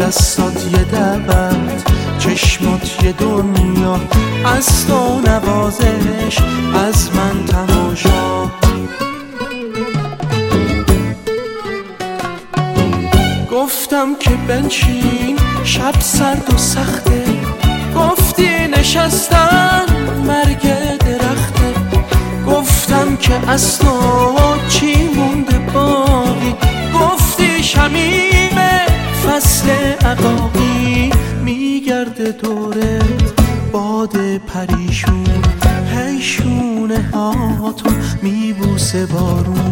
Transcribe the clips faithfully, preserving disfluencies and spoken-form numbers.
دستات یه دعوت، چشمات یه دنیا، از تو نوازش، از من تماشا. گفتم که بنشین شب سرد و سخته، گفتی نشستن مرگ درخته. گفتم که از تو چی مونده باقی، گفتی شمیم فصل عقاقی. میگرده دوره باد پریشون، هی شونه هاتو میبوسه بارون.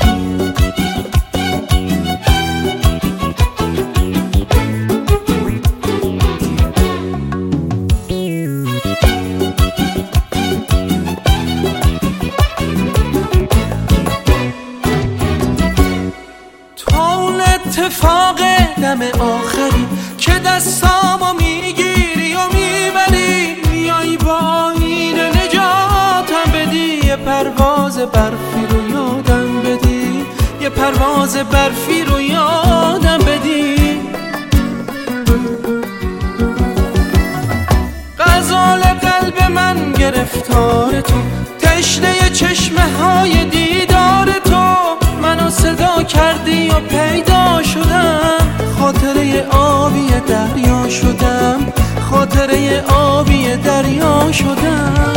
اتفاق دم آخری که دستامو میگیری و میبری، میای با این نجاتم بدی، یه پرواز برفی رو یادم بدی، یه پرواز برفی رو یادم بدی. غزال قلب من گرفتار تو، تشنه چشمه های دیدار تو. منو صدا کردی و پیدا شدم، خاطره آبی دریا شدم، خاطره آبی دریا شدم.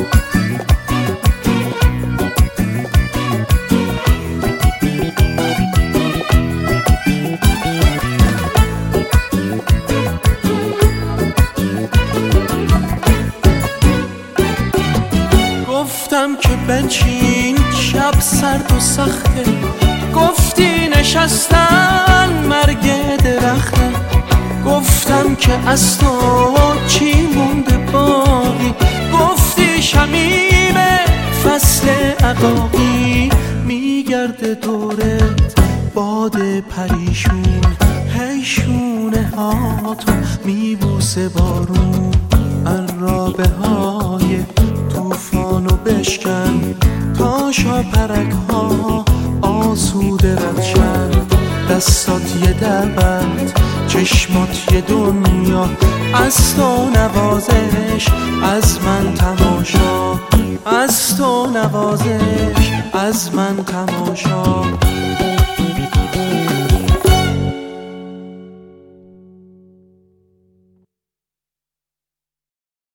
گفتم که بنشین شب سرد و سخته، گفتی نشستن مرگ درخته. گفتم که از تو چی مونده باقی، گفتی شمیم فصل عقاقی. میگرده دورت باد پریشون، هی شونه هاتو میبوسه بارون. عرابه های توفانو بشکن تا شاپرک ها آسوده ردشن. دستات یه دعوت، چشمات یه دنیا، از تو نوازش، از من تماشا، از تو نوازش، از من تماشا.